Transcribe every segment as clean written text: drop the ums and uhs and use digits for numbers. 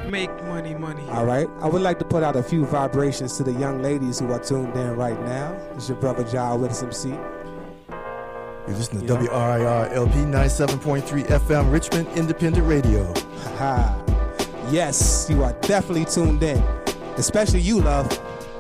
Make money, money. All right. I would like to put out a few vibrations to the young ladies who are tuned in right now. It's your brother Jai Willis MC. You're listening to WRIR LP 97.3 FM Richmond Independent Radio. Haha. Yes, you are definitely tuned in. Especially you, love.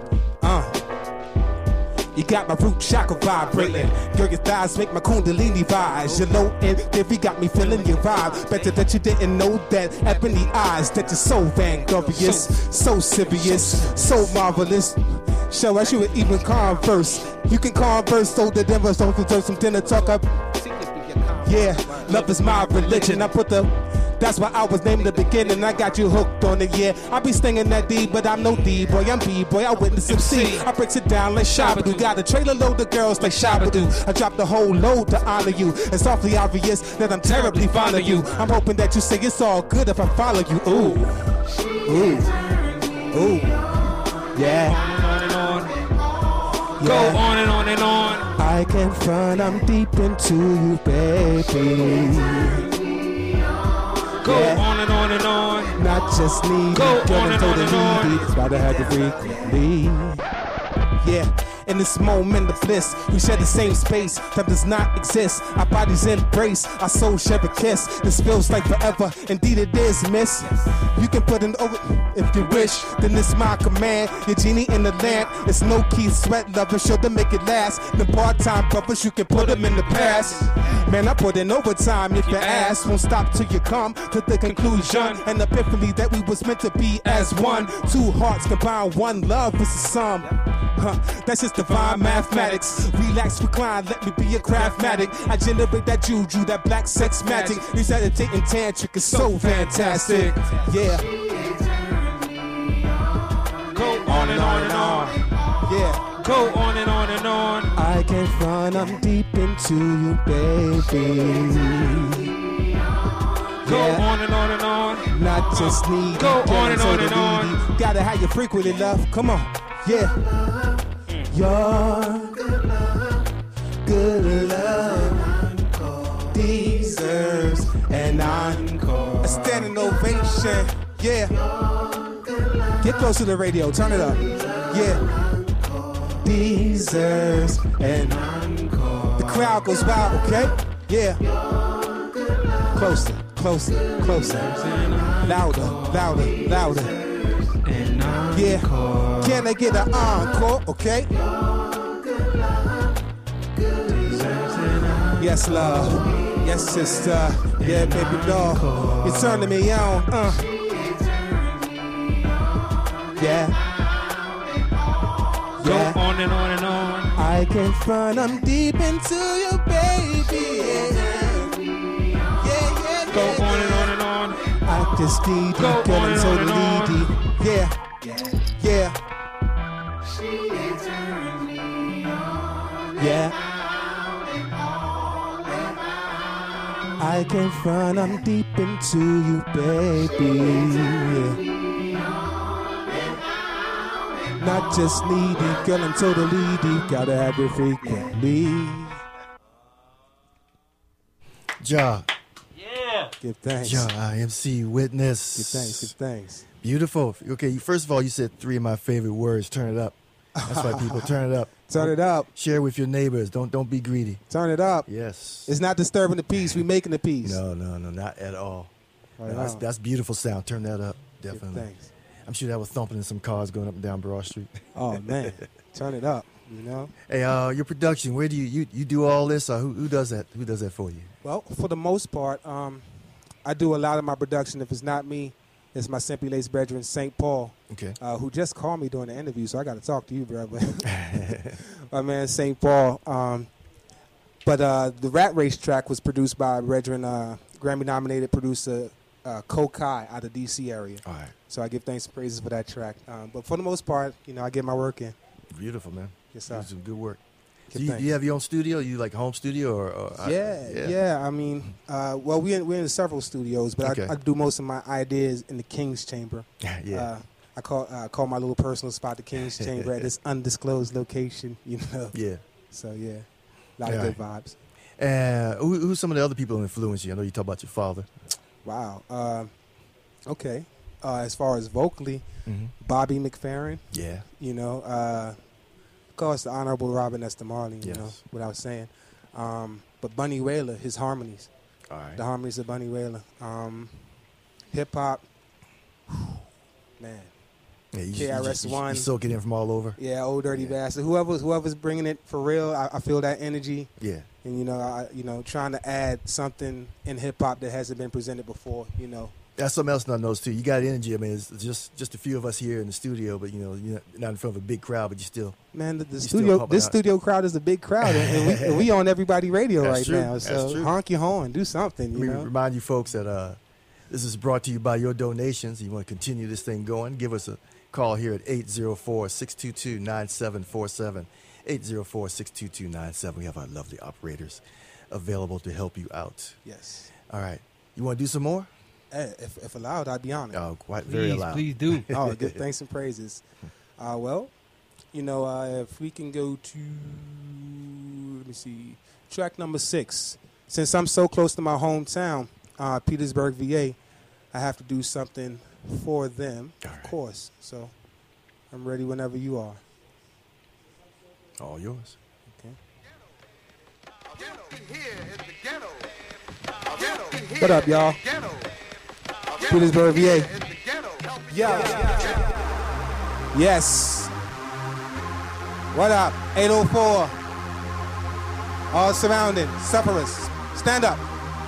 You got my root chakra vibrating. Girl, your thighs make my kundalini rise. Your low end theory got me feeling your vibe. Better that you didn't know that ebony eyes. That you're so vanglorious, so serious, so marvelous. Show us you would even converse. You can converse so the Denver's don't deserve some dinner talk up. Yeah, love is my religion. I put that's why I was named the beginning. I got you hooked on it, yeah. I be stinging that D, but I'm no D-boy. I'm B-boy, I witness MC. I breaks it down like Shabba-Doo. Got a trailer load of girls like Shabba-Doo. I dropped the whole load to honor you. It's awfully obvious that I'm terribly fond of you. I'm hoping that you say it's all good if I follow you. Ooh. Ooh. Ooh. Yeah. Go on and on and on. I can't front, I'm deep into you, baby. Go on and on and on. Not just needy, go on and on and on. It's about to have you frequently. Yeah. In this moment of bliss, we share the same space. Time does not exist. Our bodies embrace. Our souls share a kiss. This feels like forever. Indeed it is, miss. You can put it over if you wish. Then it's my command. Your genie in the lamp. It's no key sweat, lover. Sure to make it last. The part-time brothers, you can put them in the past. Man, I put in overtime if your ass won't stop till you come to the conclusion and epiphany that we was meant to be as one. Two hearts combine, one love is the sum. That's just divine mathematics. Relax, recline, let me be a craftmatic. I generate that juju, that black sex magic. This agitating tantric is so fantastic. Yeah. Go on and on and on. Yeah. Go on and on and on. I can't front, I'm deep into you, baby. Go on and on and on. Not just need. Go on and on and on. Gotta have you frequently, love. Come on. Yeah. Your good love deserves an encore. A standing ovation. Yeah. Get close to the radio. Turn it up. Yeah. Deserves an encore. The crowd goes wild, okay? Yeah. Closer, closer, closer. Louder, louder, louder. Yeah. Can I get an encore, okay? Yes, love. Yes, sister. Yeah, baby doll. You're turning me on. Yeah. Go on and on and on. I can't front, I'm deep into you, baby. Yeah. Go on and on and on. I just need you, Go girl, on I'm and so on and on. needy. Yeah. Yeah. I can't front, I'm deep into you, baby. Not just needy, girl, I'm totally deep. Gotta have it frequently. Ja. Yeah. Give thanks. Ja, IMC Witness. Give thanks, give thanks. Beautiful. Okay, first of all, you said 3 of my favorite words. Turn it up. That's why people turn it up. Turn it up. Share with your neighbors. Don't be greedy. Turn it up. Yes. It's not disturbing the peace. We making the peace. No, not at all. Right No, that's beautiful sound. Turn that up. Definitely. Give thanks. I'm sure that was thumping in some cars going up and down Broad Street. Oh man, turn it up. You know. Hey, your production. Where do you do all this? Or who does that? Who does that for you? Well, for the most part, I do a lot of my production. If it's not me, it's my Simply Laced brethren, St. Paul, Okay. who just called me during the interview, so I got to talk to you, brother. My man, St. Paul. But the Rat Race track was produced by brethren, Grammy-nominated producer Kokai out of D.C. area. All right. So I give thanks and praises for that track. But for the most part, I get my work in. Beautiful, man. Yes, sir. You do some good work. So Give thanks. you have your own studio? You like home studio or Yeah. I mean, well, we're in several studios, but Okay. I do most of my ideas in the King's Chamber. Yeah. I call my little personal spot the King's Chamber at this undisclosed location. Yeah. So yeah, a lot of good vibes. Who's some of the other people who influence you? I know you talk about your father. Wow. Okay. as far as vocally, Bobby McFerrin. Yeah. You know, of course, the Honorable Robin Nesta Marley. You Yes. know what I was saying. But Bunny Wailer, his harmonies, All right. the harmonies of Bunny Wailer. Hip hop, man. Yeah, KRS-One. You soak it in from all over. Yeah, Old Dirty Yeah. Bastard. Whoever's bringing it for real, I feel that energy. Yeah. And trying to add something in hip hop that hasn't been presented before. You know. That's something else not noticed too. You got energy. I mean, it's just a few of us here in the studio, but you're not in front of a big crowd, but you still. Man, the still studio, popping this out. studio crowd is a big crowd, and we on everybody radio That's right true. now. That's So true. honk your horn, do something. We You know. remind you folks that this is brought to you by your donations. You want to continue this thing going, give us a call here at 804-622-9747, 804-622-97. We have our lovely operators available to help you out. Yes. All right. You want to do some more? Hey, if allowed, I'd be honored. Oh, quite very loud. Please do. Oh, good. Thanks and praises. Well, if we can go to, let me see, track number 6. Since I'm so close to my hometown, Petersburg, VA, I have to do something for them, All right. of course. So I'm ready whenever you are. All yours. Okay. What What up, y'all? Petersburg, VA. Yeah. Yes. What up? 804. All surrounding. Sufferers. Stand up.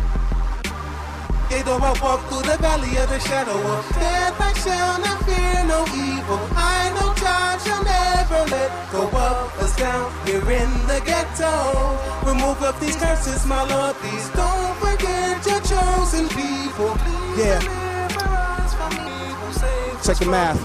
They don't walk through the valley of the shadow of death. I shall not fear no evil. I know God shall never let go of us down here in the ghetto. Remove up these curses, my Lord. Please don't forget your chosen people. Yeah. Check the math.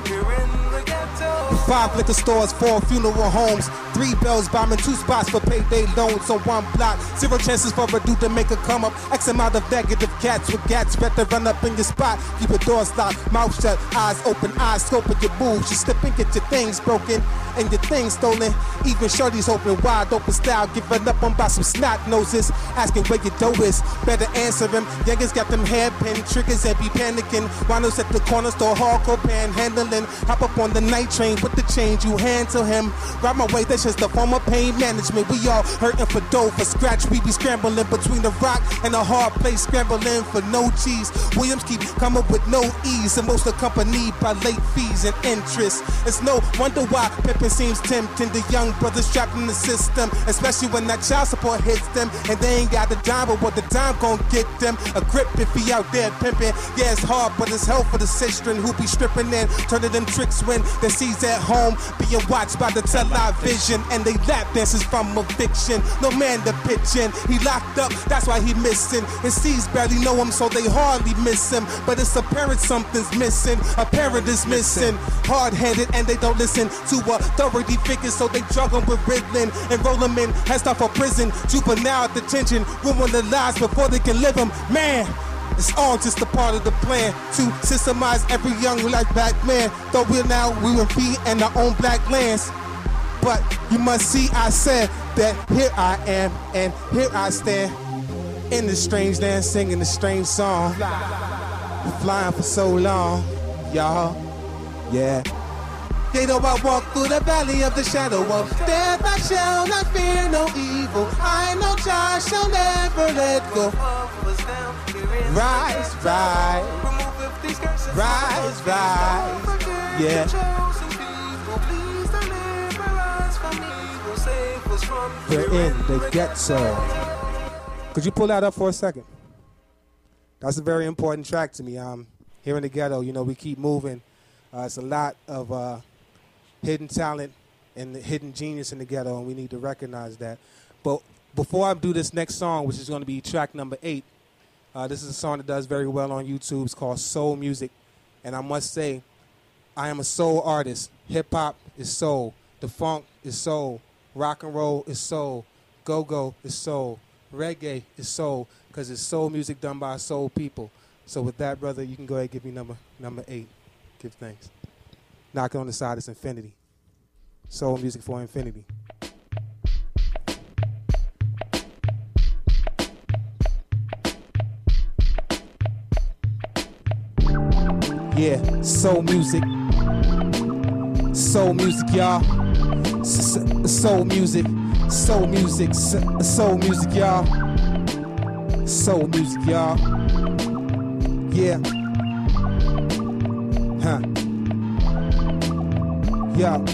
5 liquor stores, 4 funeral homes, 3 bells bombing, 2 spots for payday loans on 1 block. 0 chances for a dude to make a come up. X amount of negative cats with gats better run up in your spot. Keep your doors locked, mouth shut, eyes open, eyes scoping your moves. You slip and get your things broken and your things stolen. Even shorties open wide open style, giving up on by some snot noses. Asking where your dough is, better answer him. Youngins got them hairpin triggers and be panicking. Winos at the corner store, hardcore panhandling. Hop up on the night train with the change, you hand to him. Right my way, that's just a form of pain management. We all hurting for dough, for scratch. We be scrambling between the rock and a hard place, scrambling for no cheese. Williams keep coming with no ease, and most accompanied by late fees and interest. It's no wonder why pimping seems tempting. The young brothers trapped in the system, especially when that child support hits them, and they ain't got the dime, but what the dime gon' get them? A grip if he out there pimping. Yeah, it's hard, but it's hell for the sistren who be stripping in, turning them tricks when they sees at home, being watched by the television, and they lap dances from eviction. No man to pitch in, he locked up, that's why he missing. His C's barely know him, so they hardly miss him. But it's apparent something's missing, a parent is missing. Hard-headed and they don't listen to authority figures, so they drug him with Ritalin and roll him in, head start for prison. Juvenile detention, ruin their lives before they can live them. Man, it's all just a part of the plan to systemize every young life back man. Though we will be in our own black lands. But you must see, I said that here I am and here I stand in the strange land singing the strange song. Flying for so long, y'all. Yeah. They know I walk through the valley of the shadow of death. I shall not fear no evil. I know God shall never let go. Rise, rise. Rise, rise. Yeah. We're in the ghetto. Could you pull that up for a second? That's a very important track to me. Here in the ghetto, we keep moving. It's a lot of hidden talent and hidden genius in the ghetto, and we need to recognize that. But before I do this next song, which is going to be track number 8, this is a song that does very well on YouTube. It's called Soul Music. And I must say, I am a soul artist. Hip-hop is soul. The funk is soul. Rock and roll is soul. Go-go is soul. Reggae is soul, because it's soul music done by soul people. So with that, brother, you can go ahead and give me number 8. Give thanks. Knock it on the side, it's infinity. Soul music for infinity. Yeah, soul music. Soul music, y'all. Soul music. Soul music. Soul music, y'all. Soul music, y'all. Yeah. Huh. Yo.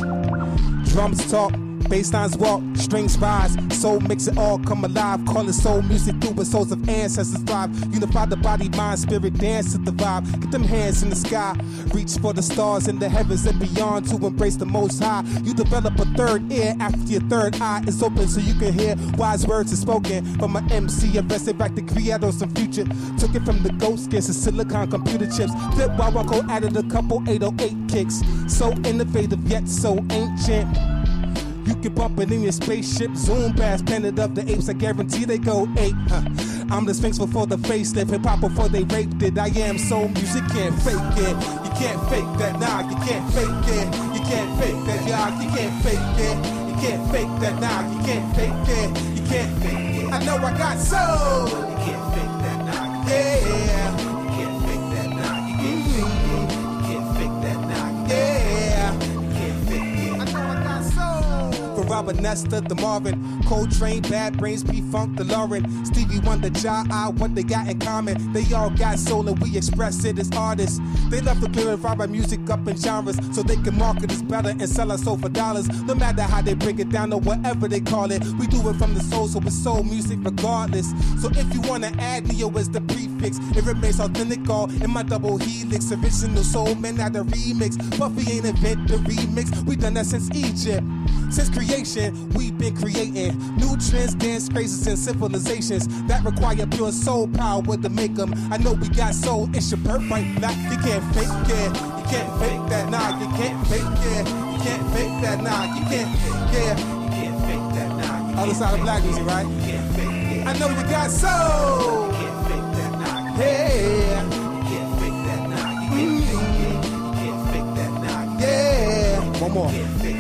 Drums talk. Basslines walk, strings rise, soul makes it all come alive. Call it soul music through the souls of ancestors thrive. Unify the body, mind, spirit, dance to the vibe. Get them hands in the sky, reach for the stars in the heavens and beyond to embrace the most high. You develop a third ear after your third eye is open so you can hear wise words are spoken from an MC. Invested back to create on some future. Took it from the goat skins to silicon computer chips. Flip while Rocco added a couple 808 kicks. So innovative yet so ancient. You can bump it in your spaceship, zoom past Planet of the Apes. I guarantee they go 8. I'm the Sphinx before the facelift, hip hop before they raped it. I am soul music, can't fake it. You can't fake that, nah, you can't fake it. You can't fake that, y'all, you can't fake it. You can't fake that, nah, you can't fake it. You can't fake it. I know I got soul. You can't fake that, nah, yeah. You can't fake that, nah, you can't fake it. You can't fake that, nah, yeah. You can't fake it. I know I got soul. From Robert Nesta, the Marvin, Coltrane, Bad Brains, P-Funk, the Lauren, Stevie Wonder, Ja, what they got in common? They all got soul and we express it as artists. They love to clarify our music up in genres so they can market us better and sell our soul for dollars. No matter how they break it down or whatever they call it, we do it from the soul, so it's soul music regardless. So if you wanna add Neo as the prefix, it remains authentic all in my double helix. Original soul, man, not a remix. Buffy ain't invent the remix. We done that since Egypt. Since creation, we've been creating new trends, dance crazes, and civilizations that require pure soul power to make them. I know we got soul, it's your birthright, black. You can't fake it, you can't fake that, nah. You can't fake it, you can't fake that, nah. You can't, yeah, you can't fake that, nah. Other side of black music, right? You can't fake it. I know you got soul. You can't fake that, nah. Yeah, you can't fake that, nah. You can't fake it, you can't fake that, nah. Yeah, one more.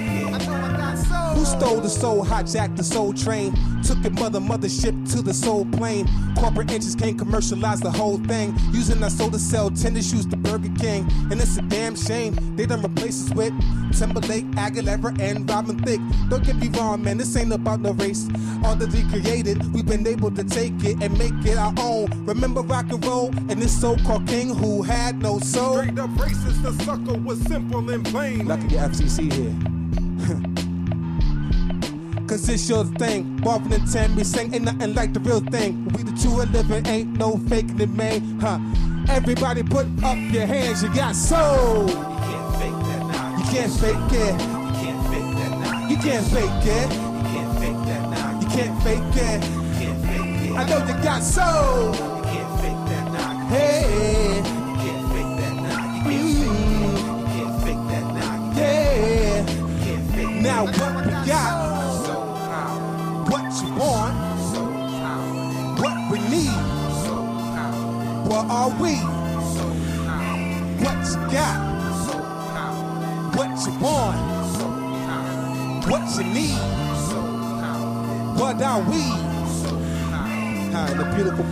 Who stole the soul, hijacked the soul train, took it mothership to the soul plane. Corporate interests can't commercialize the whole thing, using our soul to sell tennis shoes to Burger King. And it's a damn shame they done replace us with Timberlake, Aguilera, and Robin Thicke. Don't get me wrong, man, this ain't about no race. All that we created, we've been able to take it and make it our own. Remember rock and roll and this so-called king who had no soul? Straight up racist, the sucker was simple and plain. Lucky the FCC here. Cause it's your thing. Marvin and Tammy sing, ain't nothing like the real thing. We the true and living, ain't no faking it, man. Everybody put up your hands, you got soul. You can't fake that now. You can't fake it. You can't fake that now. You can't fake it. You can't fake that now. You can't fake it. You can't fake it. I know you got soul. You can't fake that now. Hey. You can't fake that now. You can't fake that now. Yeah. You can't fake that. Now what we got? What you want, what we need, what are we, what you got, what you want, what you need, what are we. The beautiful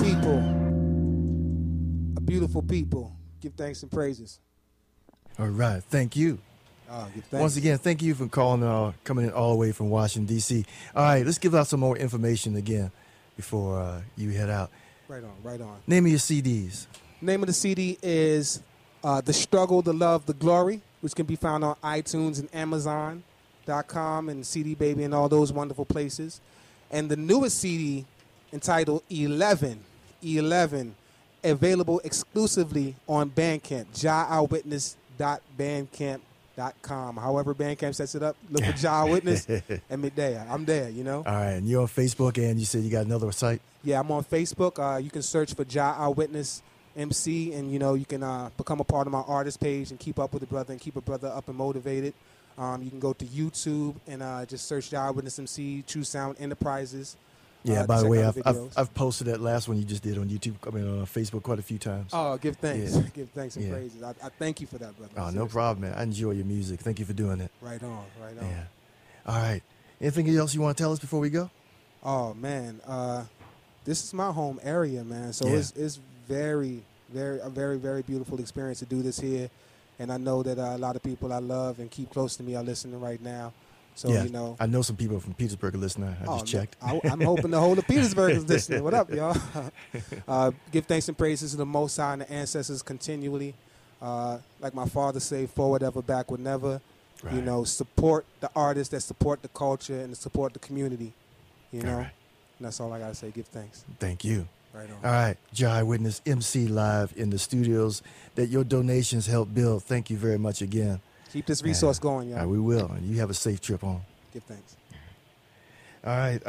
people, give thanks and praises. All right, thank you. Once again, thank you for calling, coming in all the way from Washington, D.C. All right, let's give out some more information again before you head out. Right on. Name of your CDs. Name of the CD is The Struggle, The Love, The Glory, which can be found on iTunes and Amazon.com and CD Baby and all those wonderful places. And the newest CD entitled 11, available exclusively on Bandcamp, JahEyewitness.bandcamp.com. However Bandcamp sets it up, look for Jah Witness and Midday. I'm there, you know. All right, and you're on Facebook, and you said you got another site? Yeah, I'm on Facebook. You can search for Jah Witness MC, and you know you can become a part of my artist page and keep up with the brother and keep a brother up and motivated. You can go to YouTube and just search Jah Witness MC, True Sound Enterprises. Yeah, by the way, I've posted that last one you just did on YouTube, on Facebook quite a few times. Oh, give thanks. Yeah. Give thanks and praises. I thank you for that, brother. Oh, Seriously. no problem, man. I enjoy your music. Thank you for doing it. Right on. Yeah. All right. Anything else you want to tell us before we go? Oh, man. This is my home area, man. So it's a very, very beautiful experience to do this here. And I know that a lot of people I love and keep close to me are listening right now. So, yeah, you know. I know some people from Petersburg are listening. I just checked. I'm hoping the whole of Petersburg is listening. What up, y'all? Give thanks and praises to the Most High and the ancestors continually. Like my father said, forward ever, backward never. Right. You know, support the artists that support the culture and support the community. You know, right. And that's all I got to say. Give thanks. Thank you. Right on. All right, Jai Witness, MC live in the studios that your donations help build. Thank you very much again. Keep this resource going, y'all. We will. And you have a safe trip home. Give thanks. All right,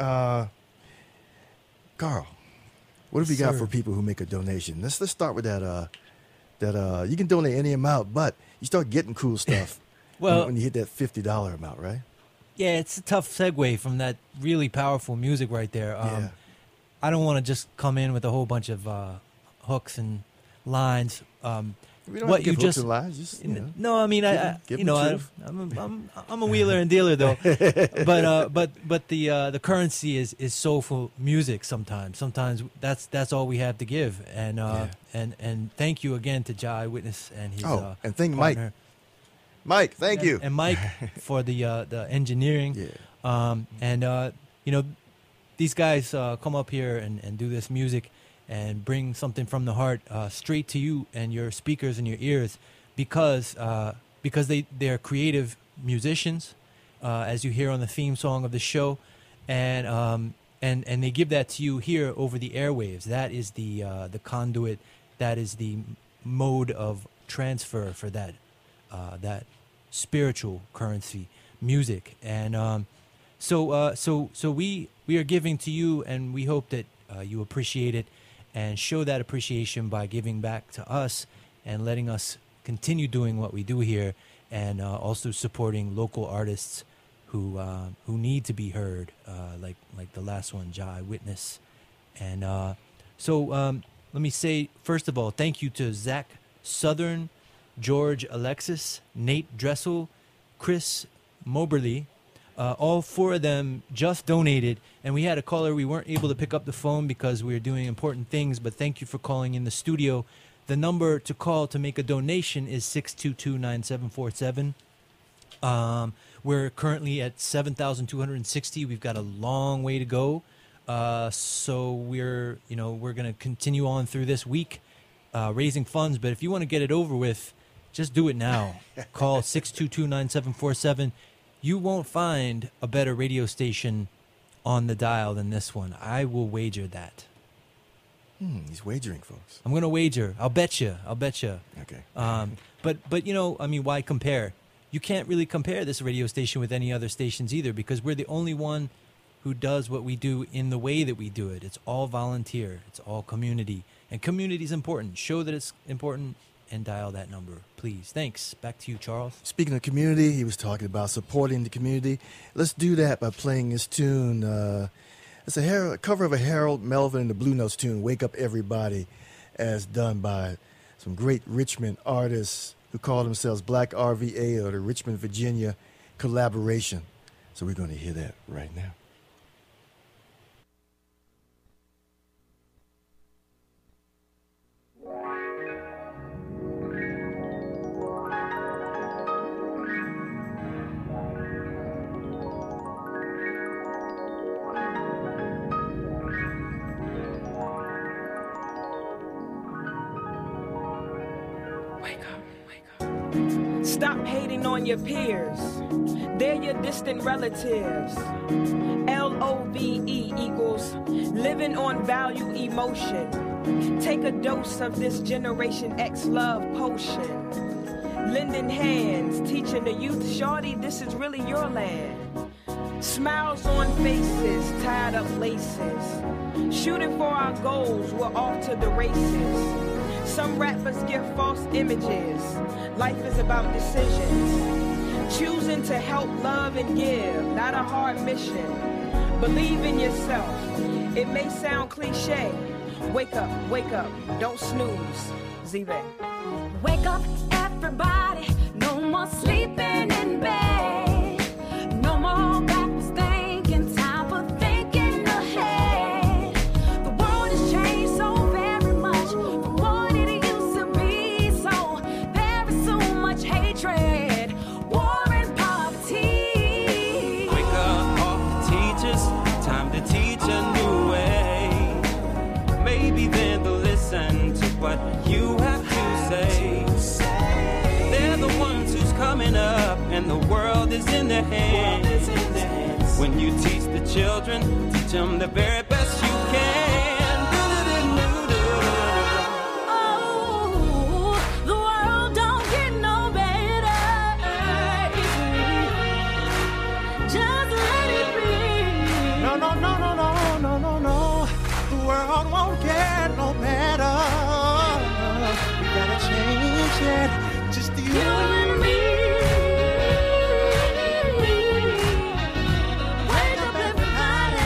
Carl, what have you got for people who make a donation? Let's start with that. You can donate any amount, but you start getting cool stuff when you hit that $50 amount, right? Yeah, it's a tough segue from that really powerful music right there. I don't want to just come in with a whole bunch of hooks and lines. We don't have to give hooks and lines. Just, no, I mean, I'm a wheeler and dealer though. but the currency is soulful music. Sometimes that's all we have to give. And thank you again to Jai Witness and his and thank partner. Mike, thank you. And Mike for the engineering. Yeah. These guys come up here and do this music and bring something from the heart straight to you and your speakers and your ears because they're creative musicians, as you hear on the theme song of the show, and they give that to you here over the airwaves. That is the conduit. That is the mode of transfer for that spiritual currency, music, and so we are giving to you, and we hope that you appreciate it and show that appreciation by giving back to us and letting us continue doing what we do here, and also supporting local artists who need to be heard, like the last one, Jai Witness. And so let me say, first of all, thank you to Zach Southern, George Alexis, Nate Dressel, Chris Moberly. All four of them just donated, and we had a caller. We weren't able to pick up the phone because we were doing important things, but thank you for calling in the studio. The number to call to make a donation is 622-9747. We're currently at 7,260. We've got a long way to go. So we're going to continue on through this week raising funds, but if you want to get it over with, just do it now. Call 622-9747. You won't find a better radio station on the dial than this one. I will wager that. He's wagering, folks. I'm going to wager. I'll bet you. Okay. But why compare? You can't really compare this radio station with any other stations either, because we're the only one who does what we do in the way that we do it. It's all volunteer. It's all community. And community is important. Show that it's important and dial that number, please. Thanks. Back to you, Charles. Speaking of community, he was talking about supporting the community. Let's do that by playing his tune. It's a cover of a Harold Melvin and the Blue Notes tune, Wake Up Everybody, as done by some great Richmond artists who call themselves Black RVA, or the Richmond, Virginia collaboration. So we're going to hear that right now. Stop hating on your peers. They're your distant relatives. LOVE equals living on value emotion. Take a dose of this Generation X love potion. Lending hands, teaching the youth, shorty, this is really your land. Smiles on faces, tied up laces. Shooting for our goals, we're off to the races. Some rappers give false images. Life is about decisions. Choosing to help, love, and give, not a hard mission. Believe in yourself. It may sound cliche. Wake up, don't snooze. Z-Bay. Wake up, everybody. No more sleeping in bed. No more backwards thinking. Time for thinking ahead. The world has changed so very much from what it used to be. So there is so much world is in their hands. When you teach the children, teach them the very best you can. Oh, the world don't get no better. Just let it be. No, no, no, no, no, no, no, no. The world won't get no better. We gotta change it. Just you and me. Wake up, everybody.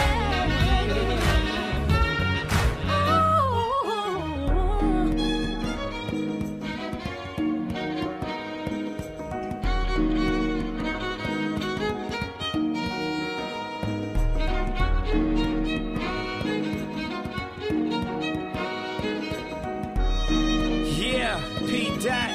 Yeah, P. Dot.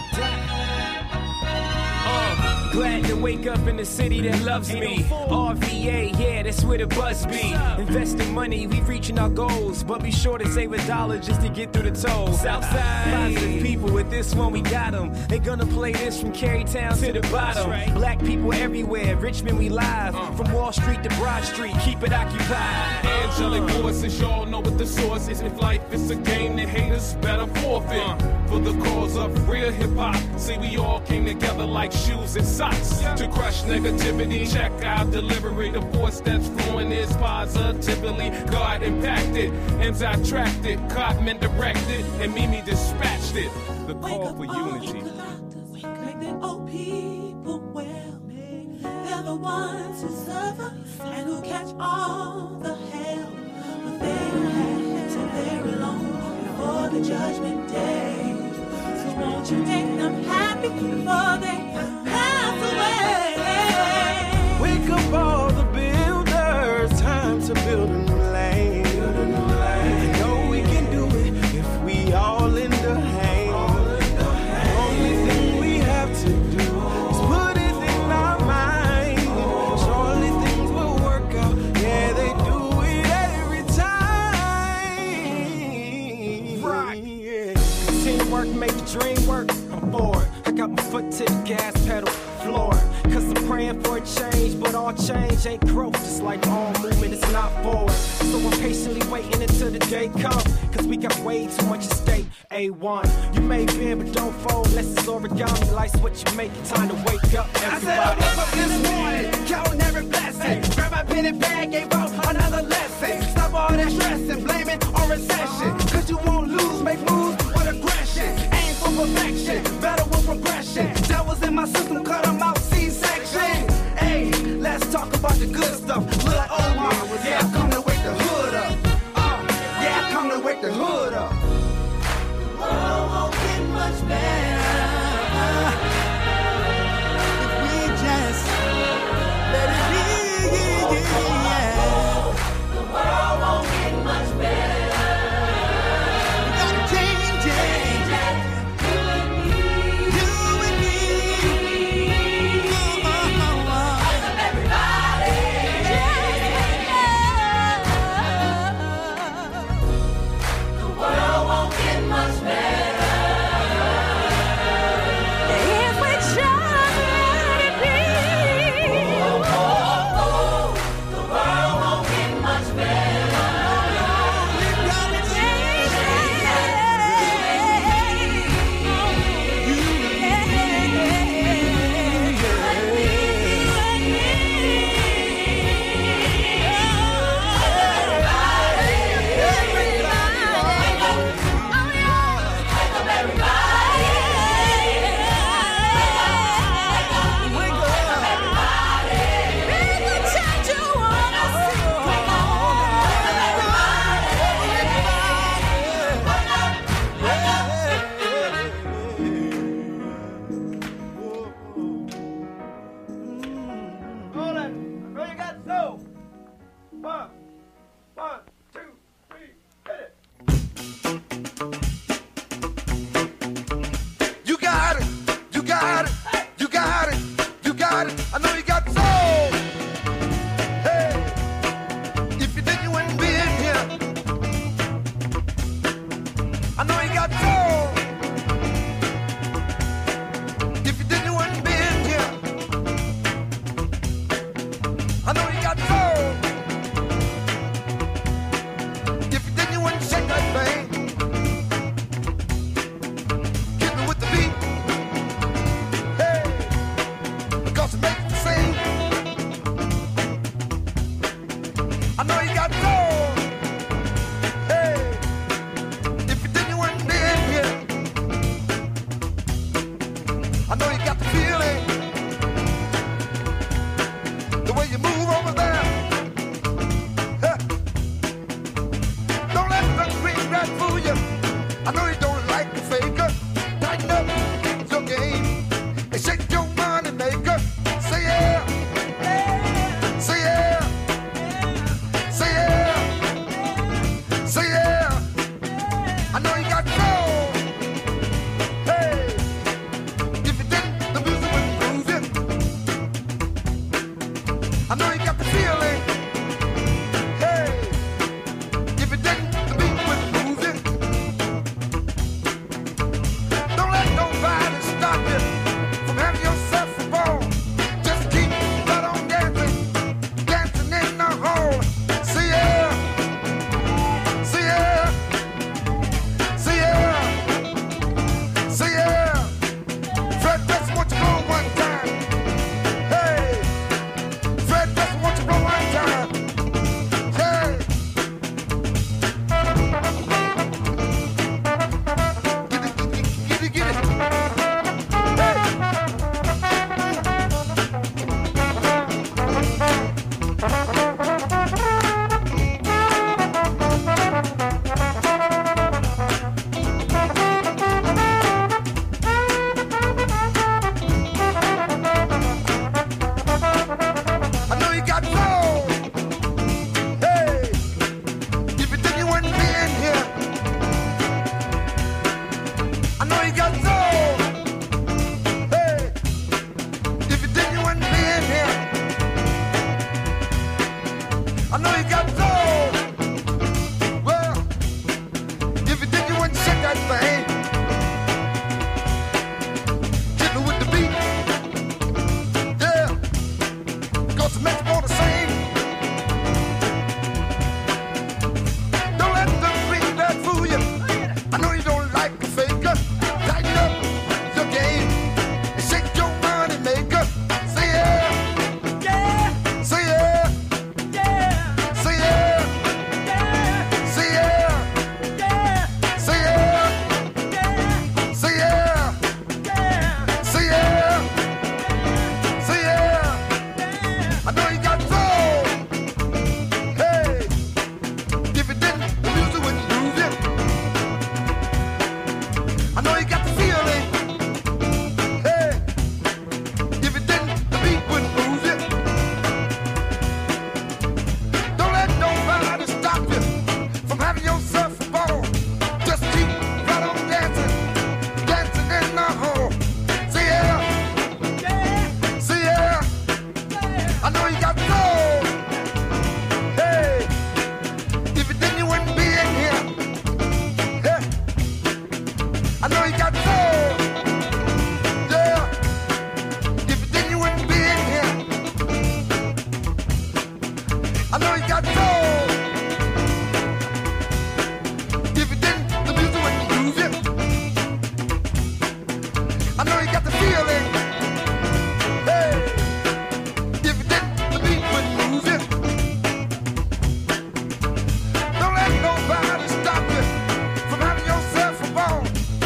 Glad to wake up in a city that loves me. RVA, yeah, that's where the buzz be. Investing money, we reaching our goals, but be sure to save $1 just to get through the toll. Southside, positive people, with this one we got them. They gonna play this from Carytown to the bottom. Black people everywhere, Richmond we live. From Wall Street to Broad Street, keep it occupied. Angelic voices, y'all know what the source is. If life is a game, the haters better forfeit. For the cause of real hip-hop, see we all came together like shoes and socks. To crush negativity, check our delivery. The force that's flowing is positively God impacted. Ends I tracked it, Cotman directed, and Mimi dispatched it. The call for unity. Make the old people well. They're the ones who suffer and who catch all the hell. But they don't have to very long before the judgment day. So won't you make them happy before they pass away? Wake up all the builders, time to build a new lane. I know we can do it if we all in the hang. The only thing we have to do is put it in our mind. Surely things will work out. Yeah, they do it every time. Right. Yeah. Teamwork make the dream work. I'm bored. I got my foot to the gas pedal floor. Cause I'm praying for a change, but all change ain't growth. Just like all movement, it's not forward. So I'm patiently waiting until the day comes. Cause we got way too much at stake. A1, you may bend, but don't fold. Unless it's origami, life's what you make it. Time to wake up, everybody. I said I woke up this morning, counting every blessing. Grab my pen and pad, gave out another lesson. Stop all that stressing, blame it on recession. Cause you won't lose, make moves with aggression. Aim for perfection, better with progression. That was in my system, cut them out, C-section. Hey, let's talk about the good stuff. Lil' Omar, yeah, I come to wake the hood up. Yeah, I come to wake the hood up. The world won't get much better. If we just let it be, yeah. The world won't get much better. We gotta change it. You and me. You and me. the feeling. Hey, if you didn't, the beat would move you. Don't let nobody stop you from having yourself a ball. Just keep right on dancing, dancing in the hall. See ya, see ya, see ya, see ya. Fred Preston, won't you blow one time? Hey, Fred Preston, won't you blow one time? Hey. Get it, get it. Hey. I know you got soul. Hey, if you think you wouldn't be in here, I know you got soul. Hey, if you think you wouldn't be in here, I know you got soul. Well, if you think you wouldn't shake that thing, getting with the beat, yeah. Cause it makes me wanna sing. Don't let them bring that fool you. I know you don't like the faker. Tighten up your game and shake your money maker. Say yeah, yeah. Say yeah, yeah. Say yeah, yeah. Say yeah, yeah. Say yeah, yeah. Say yeah, yeah. Say yeah, say yeah. I know you got soul. Hey, if you didn't, the music wouldn't move you. I know you got the feeling. Hey, if you didn't, the beat wouldn't move you. Don't let nobody stop you from having yourself a ball. Just keep right on dancing, dancing in the hall. Say yeah, yeah. Say yeah. I know you got soul. Hey, if you think you wouldn't be in here, hey, I know you got soul. Yeah, if you think you wouldn't be in here, I know you got soul. If you didn't, the music wouldn't move you. I know you got the feeling. Hey. If you didn't, the beat wouldn't move you. Don't let nobody stop you from having yourself a ball.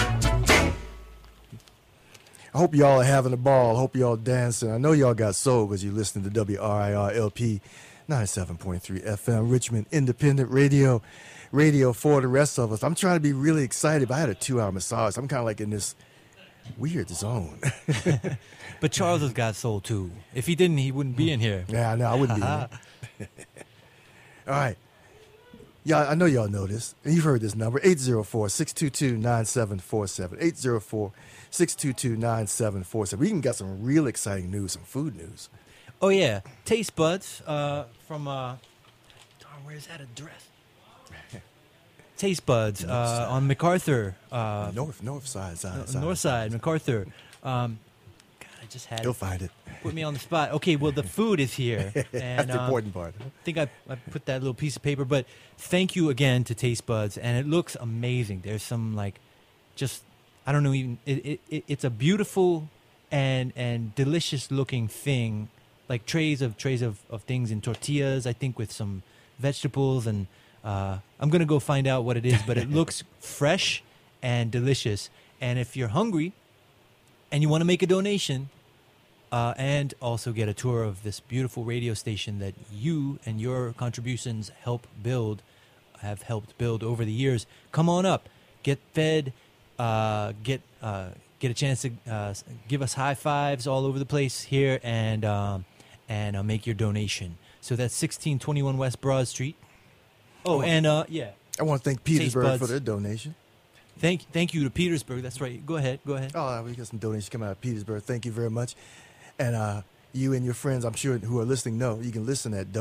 I hope y'all are having a ball. I hope y'all dancing. I know y'all got soul because you listen to WRIR LP 97.3 FM, Richmond Independent Radio. Radio for the rest of us. I'm trying to be really excited, but I had a 2-hour massage. I'm kind of like in this weird zone. But Charles has got soul too. If he didn't, he wouldn't be in here. Yeah, no, I wouldn't be here. All right. Yeah, I know y'all know this. And you've heard this number, 804-622-9747. 804-622-9747. We even got some real exciting news, some food news. Oh yeah, Taste Buds from darn, where's that address? Taste Buds on MacArthur. North side. North side, MacArthur. God, I just had You'll find it. Put me on the spot. Okay, well the food is here. And, That's the important part. I think I put that little piece of paper, but thank you again to Taste Buds, and it looks amazing. There's some like, just I don't know, even it's a beautiful and delicious looking thing, like trays of things in tortillas, I think with some vegetables, and I'm gonna go find out what it is, but it looks fresh and delicious. And if you're hungry and you want to make a donation, and also get a tour of this beautiful radio station that you and your contributions have helped build over the years, come on up, get fed, get a chance to give us high fives all over the place here, and make your donation. So that's 1621 West Broad Street. Oh, and yeah. I want to thank Petersburg for their donation. Thank you to Petersburg. That's right. Go ahead. Oh, we got some donations coming out of Petersburg. Thank you very much. And you and your friends, I'm sure, who are listening know, you can listen at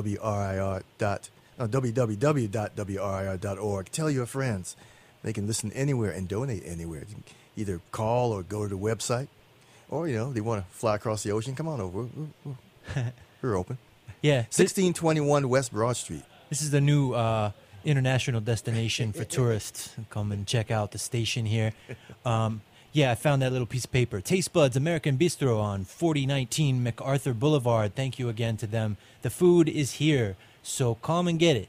www.wrir.org. Tell your friends. They can listen anywhere and donate anywhere. You can either call or go to the website. Or, they want to fly across the ocean. Come on over. We're open. Yeah. 1621 West Broad Street. This is the new international destination for tourists. Come and check out the station here. Yeah, I found that little piece of paper. Taste Buds American Bistro on 4019 MacArthur Boulevard. Thank you again to them. The food is here, so come and get it.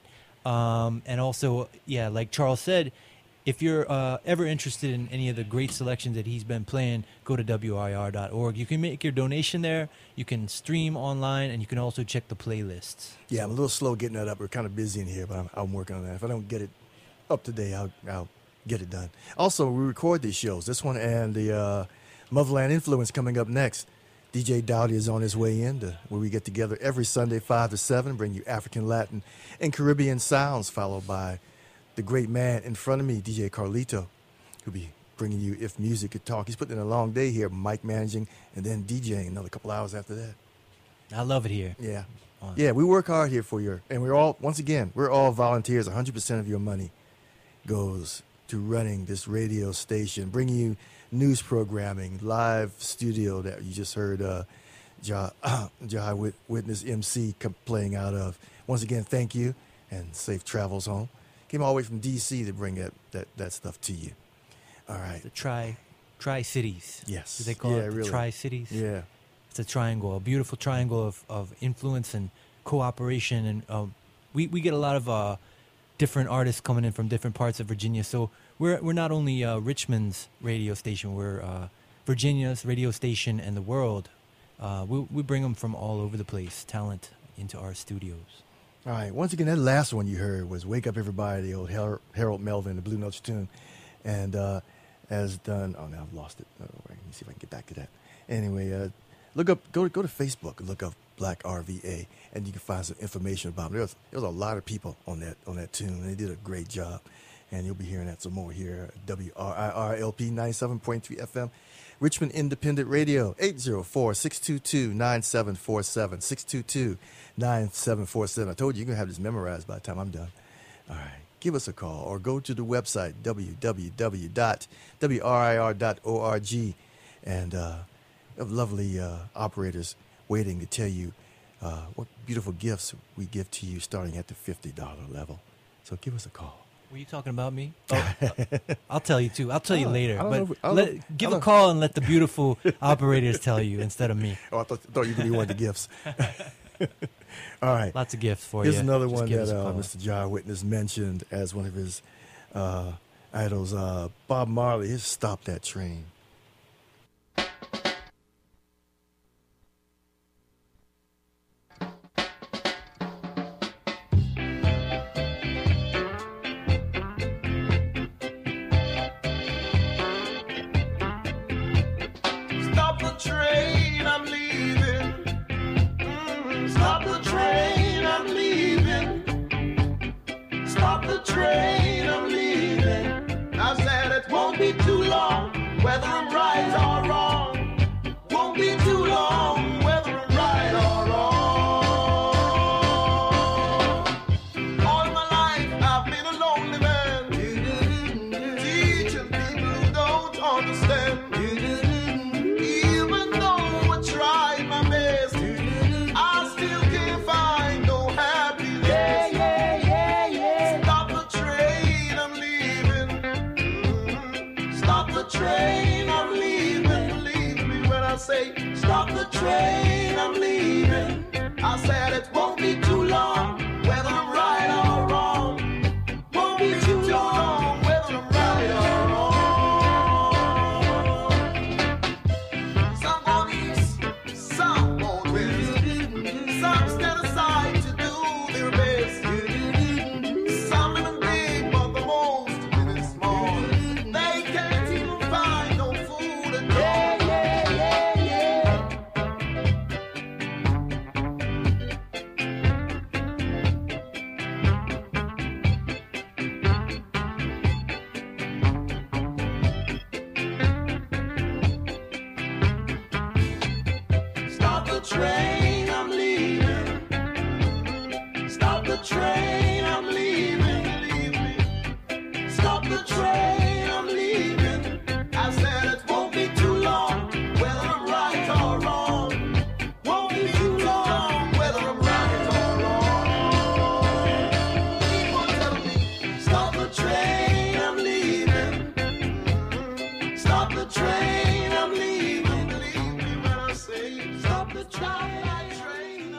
And also, yeah, like Charles said, if you're ever interested in any of the great selections that he's been playing, go to WIR.org. You can make your donation there. You can stream online, and you can also check the playlists. Yeah, I'm a little slow getting that up. We're kind of busy in here, but I'm working on that. If I don't get it up today, I'll get it done. Also, we record these shows. This one and the Motherland Influence coming up next. DJ Dowdy is on his way in, where we get together every Sunday, 5 to 7, bring you African, Latin, and Caribbean sounds, followed by the great man in front of me, DJ Carlito, who'll be bringing you If Music Could Talk. He's putting in a long day here, mic managing, and then DJing another couple hours after that. I love it here. Yeah. Yeah, we work hard here for you. And we're all volunteers. 100% of your money goes to running this radio station, bringing you news programming, live studio that you just heard Jai Witness MC playing out of. Once again, thank you, and safe travels home. Came all the way from D.C. to bring that stuff to you. All right. The Tri-Cities. Yes. Do they call it the really. Tri-Cities? Yeah. It's a triangle, a beautiful triangle of influence and cooperation. And we get a lot of different artists coming in from different parts of Virginia. So we're not only Richmond's radio station, we're Virginia's radio station and the world. We bring them from all over the place, talent into our studios. All right. Once again, that last one you heard was Wake Up Everybody, the old Harold Melvin, the Blue Notes tune. And as done, now I've lost it. Let me see if I can get back to that. Anyway, go to Facebook and look up Black RVA, and you can find some information about them. There was a lot of people on that tune, and they did a great job. And you'll be hearing that some more here at WRIR-LP 97.3 FM. Richmond Independent Radio, 804-622-9747, 622-9747. I told you you're going to have this memorized by the time I'm done. All right. Give us a call or go to the website, www.wir.org. And have lovely operators waiting to tell you what beautiful gifts we give to you starting at the $50 level. So give us a call. Were you talking about me? Oh, I'll tell you too. I'll tell you later. But give a know. call and let the beautiful operators tell you instead of me. Oh, I thought you really wanted the gifts. All right. Lots of gifts for Here's you. another Just one give that us a call. Mr. Jai Witness mentioned as one of his idols. Bob Marley, his Stop That Train. Stop the train, I'm leaving. Stop the train, I'm leaving. Stop the train, I'm leaving. I said it won't be too long, whether I'm right or wrong. Won't be too long, whether I'm right or wrong. All my life I've been a lonely man, teaching people who don't understand. Even though I tried my best, I still can't find no happiness. Stop the train, I'm leaving. Stop the train, I'm leaving. Believe me when I say, stop the train, I'm leaving. I said it won't be too long, whether I'm right or wrong. Won't be too long, whether I'm right or wrong. Some on east, some on west. Some stand aside to do their best. Some living big, but the most living small. They can't even find no food at all. Stop the train. of the twilight train.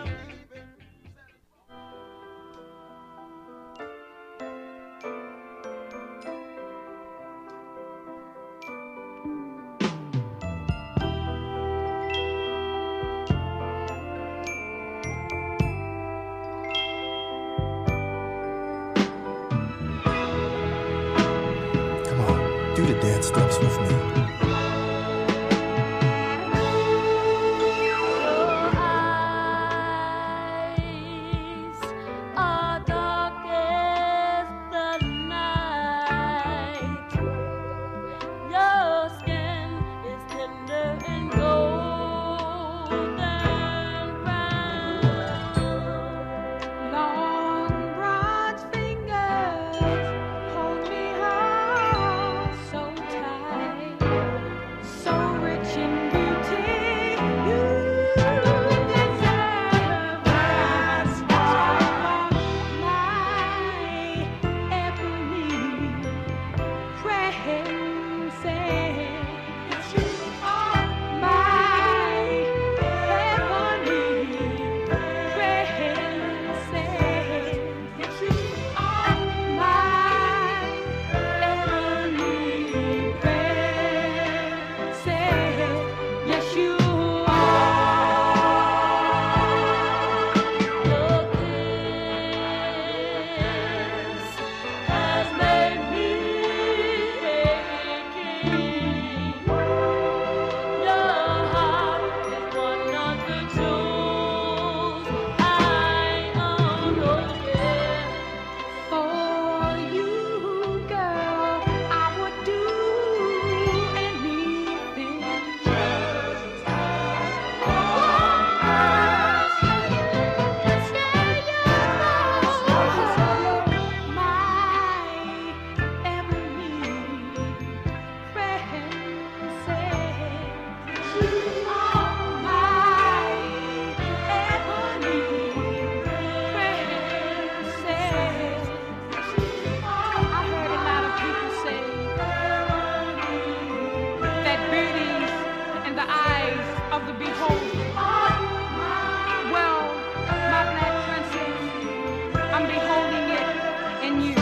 Come on, do the dance steps with me. Are dark as the night. Your skin is tender and golden brown. Long, broad fingers hold me hard, so tight, so rich in beauty. You deserve us, my ebony princess. You are my ebony princess. You are my ebony princess. Yes, you are. Your kiss has made me a king. Your heart is one of the jewels I unloaded. For you, girl, I would do anything. Of the beholder. Well, my black princess, I'm beholding it in you.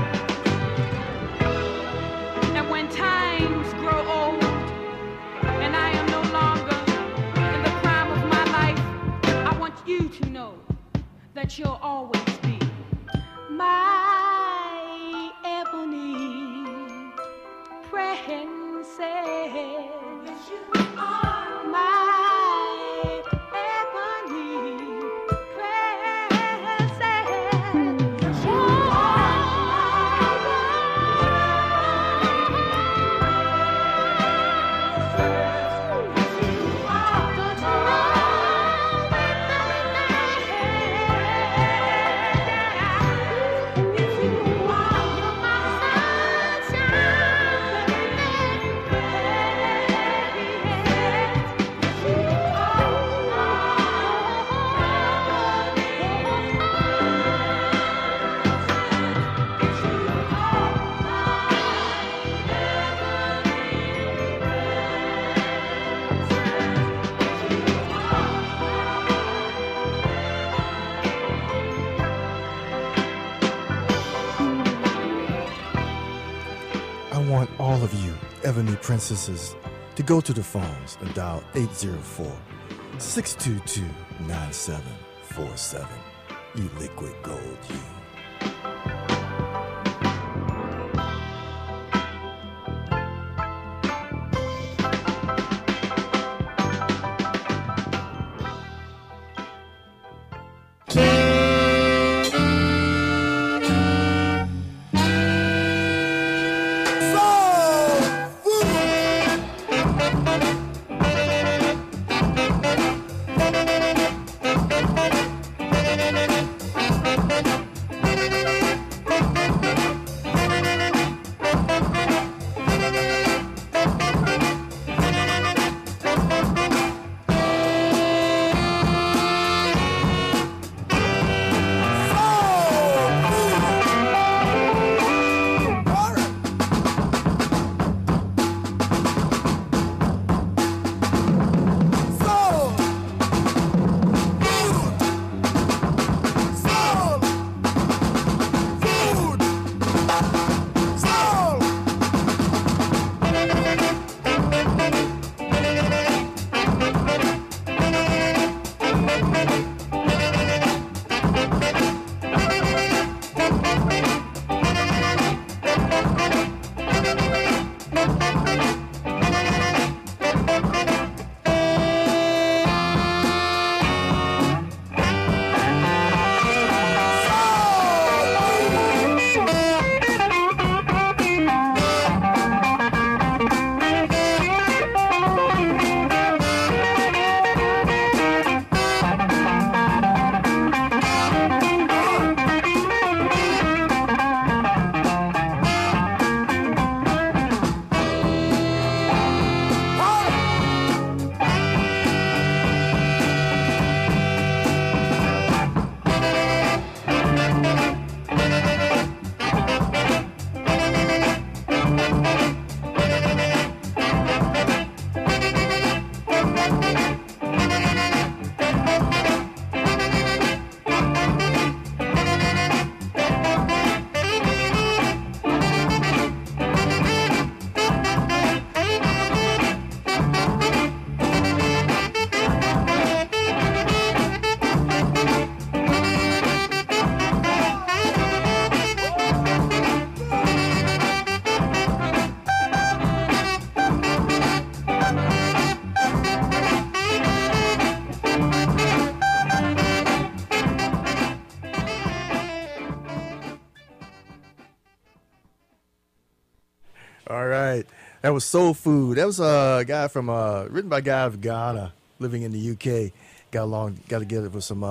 And when times grow old and I am no longer in the prime of my life, I want you to know that you'll always be my ebony princess. You are my ebony princess. You I want all of you Ebony Princesses to go to the phones and dial 804-622-9747. You liquid gold, you. That was Soul Food. That was a guy from written by a guy of Ghana, living in the UK. Got together with some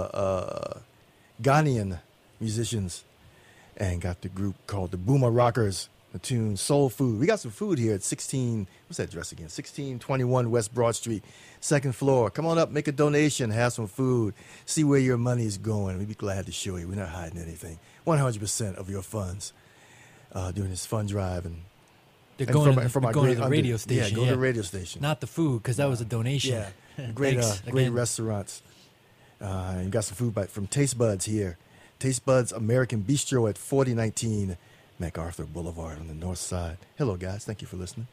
Ghanaian musicians, and got the group called the Boomer Rockers. The tune Soul Food. We got some food here at 16. What's that address again? 1621 West Broad Street, second floor. Come on up, make a donation, have some food, see where your money is going. We'd be glad to show you. We're not hiding anything. 100% of your funds during this fund drive, and They're going to the radio station. Yeah, go to the radio station. Not the food, because that was a donation. Yeah, great, Thanks great again. restaurants. You got some food from Taste Buds here. Taste Buds American Bistro at 4019 MacArthur Boulevard on the north side. Hello, guys. Thank you for listening.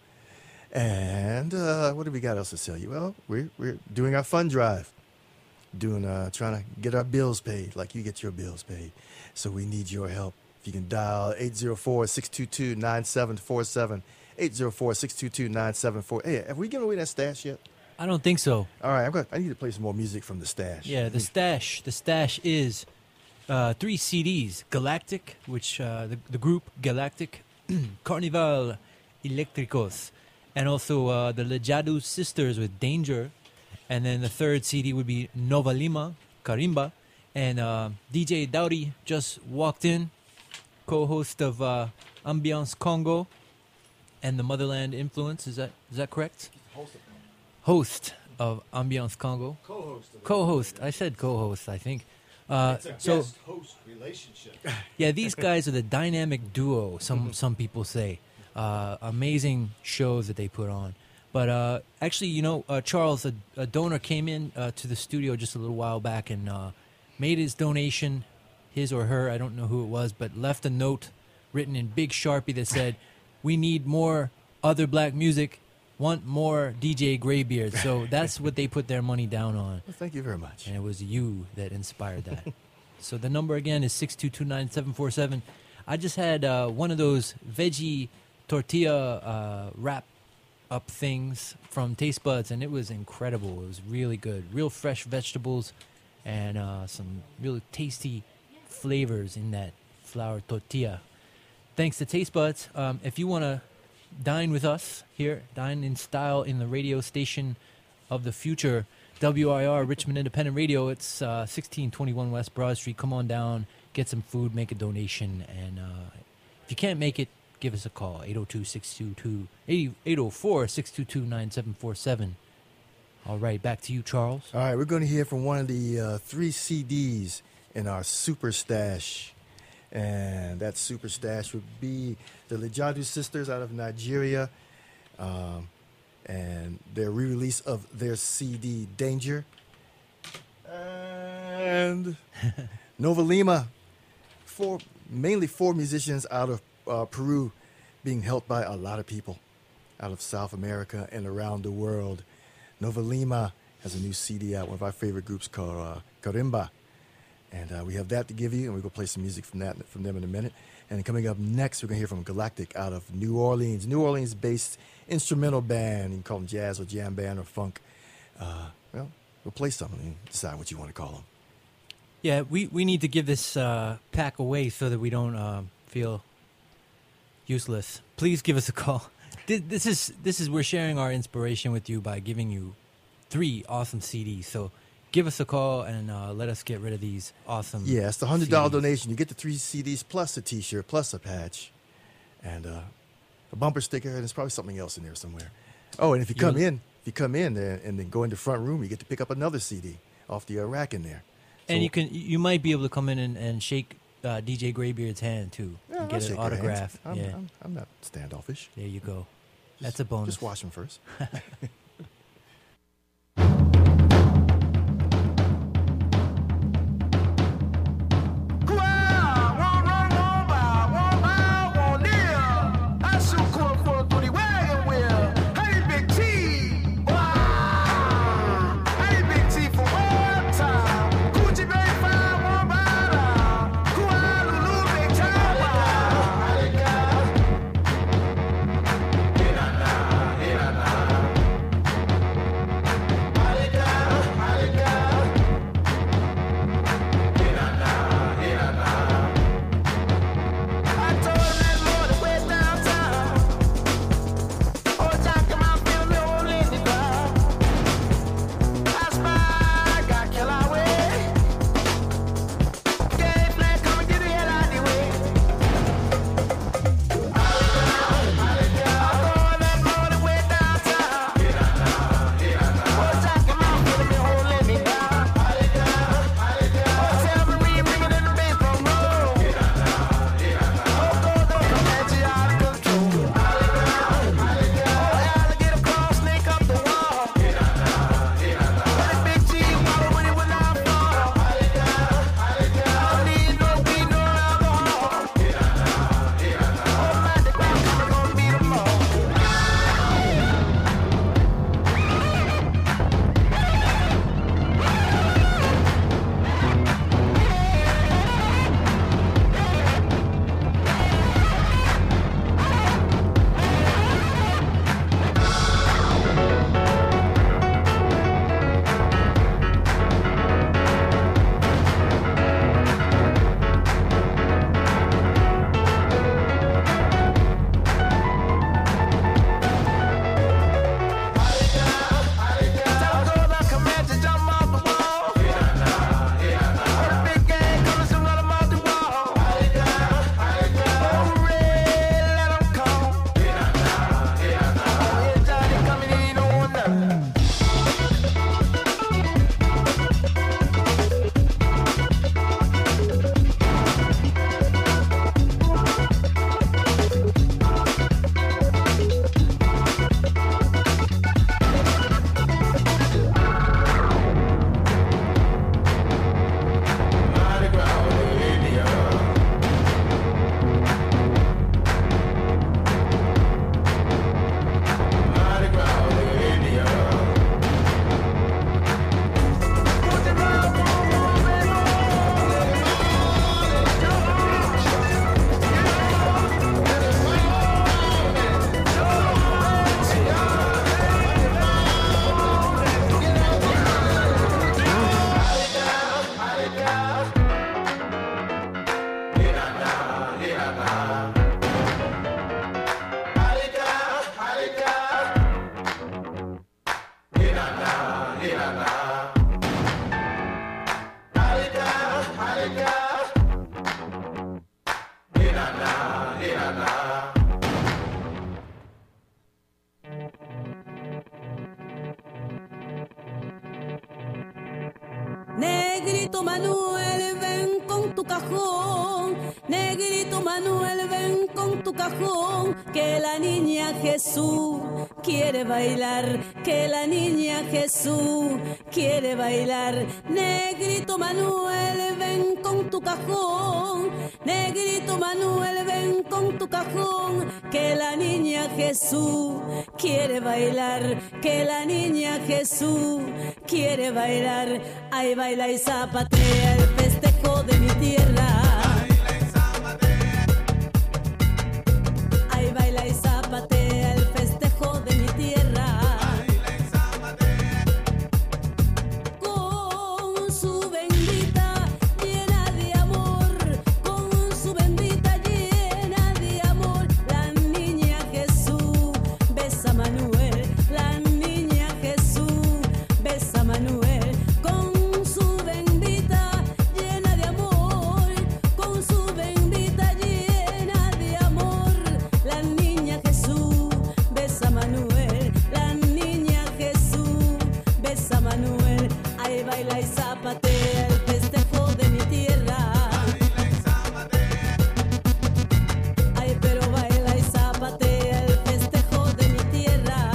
And what do we got else to tell you? Well, we're doing our fund drive. Trying to get our bills paid like you get your bills paid. So we need your help. If you can dial 804-622-9747. 804-622-9747. Hey, have we given away that stash yet? I don't think so. All right, I need to play some more music from the stash. Yeah, the stash. The stash is 3 CDs. Galactic, which the group Galactic, Carnival Electricos, and also the Lejadu Sisters with Danger. And then the third CD would be Nova Lima, Karimba. And DJ Dowdy just walked in, co-host of Ambiance Congo and the Motherland Influence. Is that correct? Host of Ambiance Congo. Co-host. I said co-host, I think. It's a so, guest-host relationship. Yeah, these guys are the dynamic duo, some people say. Amazing shows that they put on. But actually, Charles, a donor came in to the studio just a little while back and made his donation, his or her, I don't know who it was, but left a note written in big Sharpie that said, "We need more other black music, want more DJ Graybeard." So that's what they put their money down on. Well, thank you very much. And it was you that inspired that. So the number again is 6229747. I just had one of those veggie tortilla wrap up things from Taste Buds, and it was incredible. It was really good. Real fresh vegetables and some really tasty flavors in that flour tortilla. Thanks to Taste Buds. If you want to dine with us here, dine in style in the radio station of the future, WIR, Richmond Independent Radio. It's 1621 West Broad Street. Come on down, get some food, make a donation, and if you can't make it, give us a call, 804-622-9747. All right, back to you, Charles. All right, we're going to hear from one of the 3 CDs in our Super Stash. And that Super Stash would be the Lejadu Sisters out of Nigeria. And their re-release of their CD, Danger. And Nova Lima. Mainly four musicians out of Peru, being helped by a lot of people out of South America and around the world. Nova Lima has a new CD out, one of our favorite groups called Karimba. And we have that to give you, and we're going to play some music from them in a minute. And coming up next, we're going to hear from Galactic out of New Orleans. New Orleans-based instrumental band. You can call them jazz or jam band or funk. Well, we'll play something and decide what you want to call them. Yeah, we need to give this pack away so that we don't feel useless. Please give us a call. This is we're sharing our inspiration with you by giving you 3 awesome CDs. So give us a call and let us get rid of these awesome. Yeah, it's the $100 CDs. donation. You get the 3 CDs plus a T-shirt plus a patch, and a bumper sticker, and there's probably something else in there somewhere. Oh, and if you come in and then go in the front room, you get to pick up another CD off the rack in there. So, And you might be able to come in and shake DJ Graybeard's hand too yeah, and get I'll an shake your autograph. hands. I'm not standoffish. There you go. That's a bonus. Just wash them first. Negrito Manuel, ven con tu cajón. Negrito Manuel, ven con tu cajón. Que la niña Jesús quiere bailar. Que la niña Jesús quiere bailar. Negrito Manuel, ven con tu cajón. Negrito Manuel, ven con tu cajón. Que la niña Jesús quiere bailar. Que la niña Jesús quiere bailar. Ay, baila y zapatea el festejo de mi tierra. Ay, baila y zapatea el festejo de mi tierra. Con su bendita llena de amor, con su bendita llena de amor, la niña Jesús besa a Manuel, la niña Jesús besa a Manuel, con su bendita llena de amor, con su bendita llena de amor, la niña Jesús besa a Manuel, la niña Jesús besa a Manuel. Ay, baila y zapatea el festejo de mi tierra. Ay, pero baila y zapatea el festejo de mi tierra.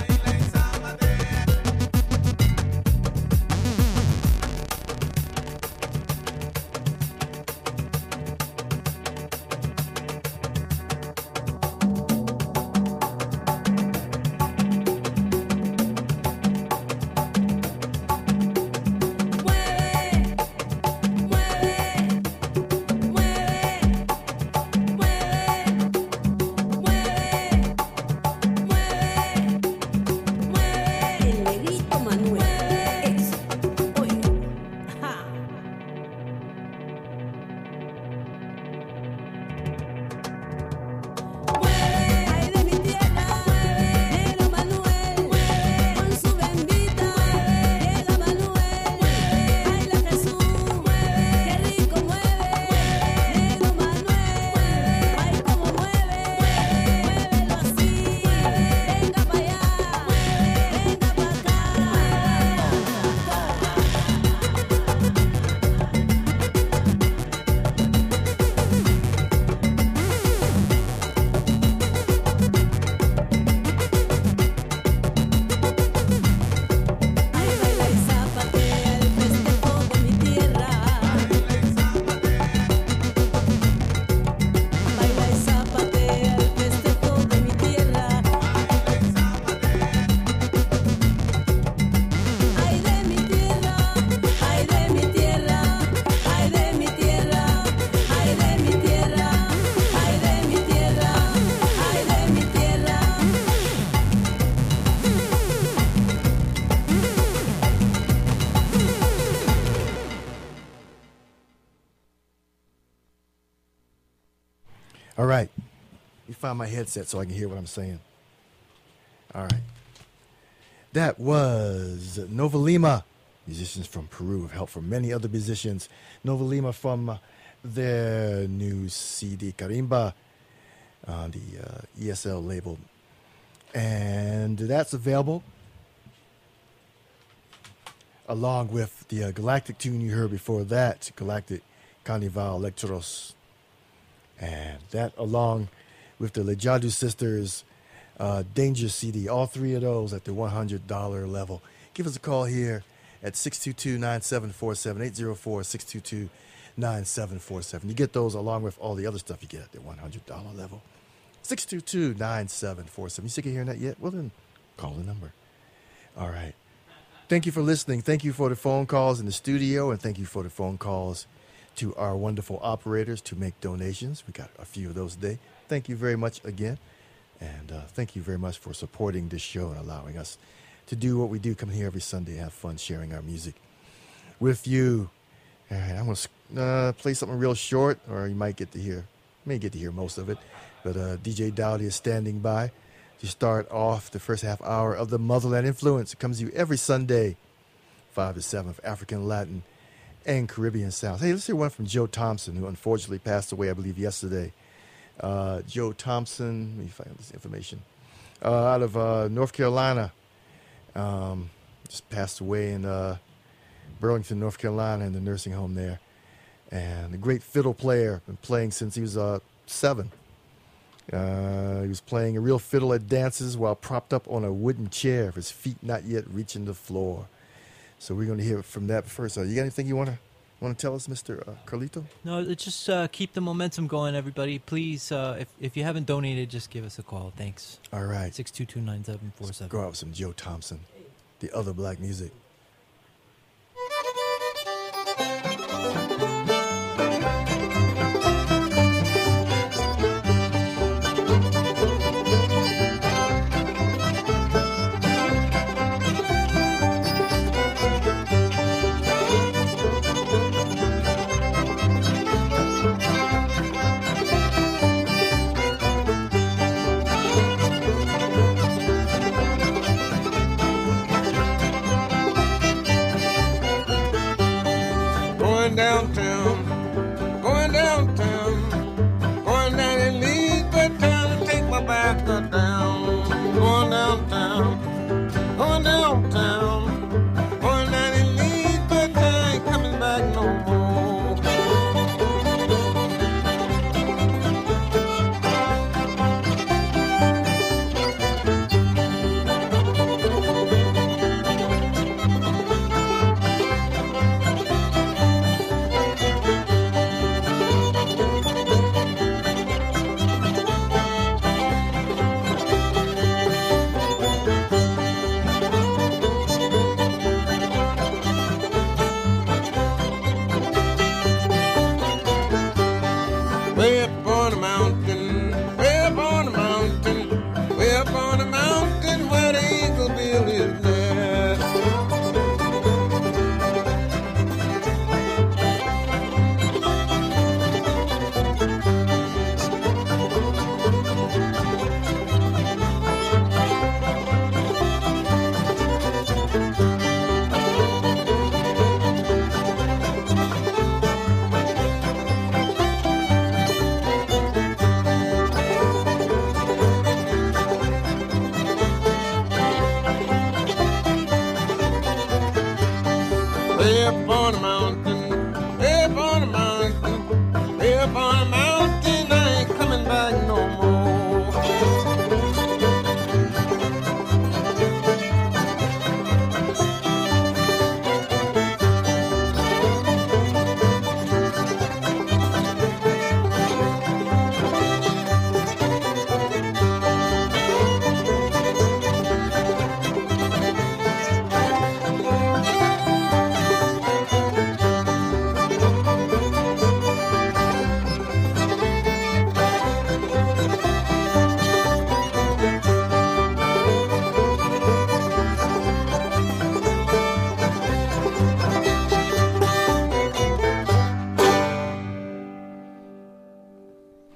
El negrito Manuel. Eso. Oye. Ajá. Ay, de mi tierra, negro Manuel, con su bendita, llega Manuel, baila Jesús, qué rico mueve, negro Manuel, ay como mueve, muévelo así, venga para allá, venga para acá. Ay, baila y zapatea el festejo de mi tierra. Baila y zapatea el festejo de mi tierra. Ay, de mi tierra, ay, de mi tierra, ay, de mi tierra, ay, de mi tierra, ay, de mi tierra, ay, de mi tierra. All right. Let me find my headset so I can hear what I'm saying. All right. That was Nova Lima, musicians from Peru, have helped from many other musicians. Nova Lima from their new CD, Carimba, on the ESL label. And that's available along with the Galactic tune you heard before that, Galactic Carnival Electros. And that along with the Lejadu Sisters Danger CD, all three of those at the $100 level. Give us a call here at 622-9747, 804-622-9747. You get those along with all the other stuff you get at the $100 level. 622-9747. You sick of hearing that yet? Well, then call the number. All right. Thank you for listening. Thank you for the phone calls in the studio, and thank you for the phone calls to our wonderful operators to make donations. We got a few of those today. Thank you very much again. And thank you very much for supporting this show and allowing us to do what we do, come here every Sunday, have fun sharing our music with you. All right, I'm going to play something real short, or you may get to hear most of it. But DJ Dowdy is standing by to start off the first half hour of the Motherland Influence. It comes to you every Sunday, 5 to 7, for African, Latin, and Caribbean sounds. Hey, let's hear one from Joe Thompson, who unfortunately passed away, I believe, yesterday. Joe Thompson, let me find this information, out of North Carolina, just passed away in Burlington, North Carolina, in the nursing home there. And a great fiddle player, been playing since he was 7. He was playing a real fiddle at dances while propped up on a wooden chair, his feet not yet reaching the floor. So we're going to hear from that first. You got anything you want to tell us, Mr. Carlito? No, it's just keep the momentum going, everybody. Please, if you haven't donated, just give us a call. Thanks. All right. 622-9747. Go out with some Joe Thompson, the other black music. Going downtown, going downtown, going down in Leesburg town to take my back down. Going downtown, going downtown, going down in Leesburg town, ain't coming back no more. Way up on the mountain, way up on the mountain, way up on the mountain where the eagle built his nest. Way up on the mountain,